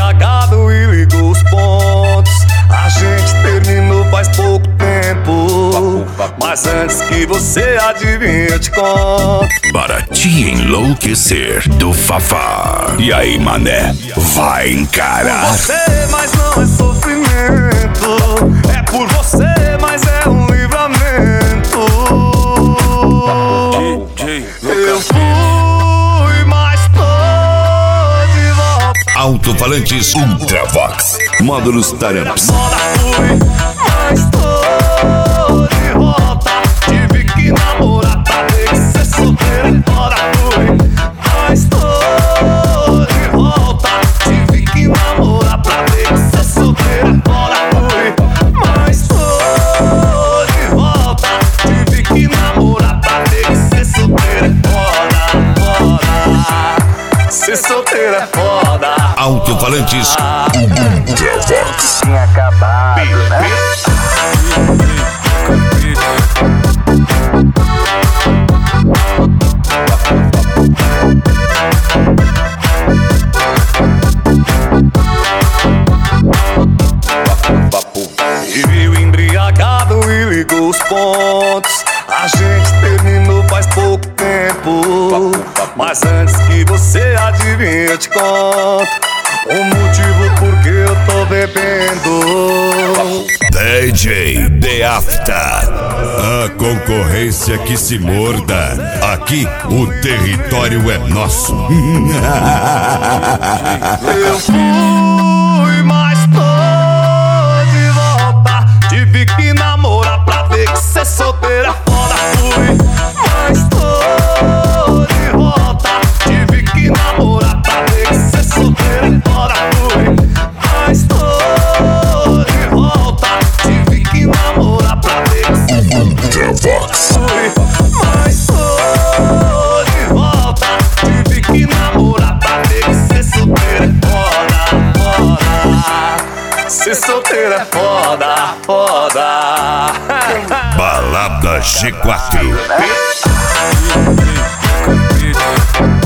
embriagado e ligou os pontos. A gente terminou faz pouco tempo, mas antes que você adivinhe eu te conto. Para te enlouquecer do Fafá. E aí, mané, vai encarar? Por você, mas não é sofrimento. É por você, mas é um livramento. Eu fui, mas tô de volta. Alto-falantes Ultravox. Módulos Taramps. Moda fui, mas tô de volta. Tive que namorar pra ver que cê solteira é foda. Fui, mas tô de volta. Tive que namorar pra ver que cê solteira é foda. Fui, mas tô de volta. Tive que namorar pra ver que cê solteira é foda, foda. Cê solteira é foda. Alto-falantes Ultravox. Tinha acabado, né? E viu embriagado e ligou os pontos. A gente terminou faz pouco tempo, mas antes que você adivinhe eu te conto o motivo por que eu tô bebendo. DJ The After. A concorrência que se morda. Aqui o território é nosso. Eu fui, mas tô de volta. Tive que namorar pra ver que cê solteira é foda. Fui, mas tô de volta. Tive que namorar pra ver que cê solteira é foda. Fui, mas tô de volta. Tive que namorar pra ver que cê Ultravox. fui, mas tô de volta. Tive que namorar pra ver que cê solteira é foda, foda. Cê solteira é foda, foda. Balada G4. Né?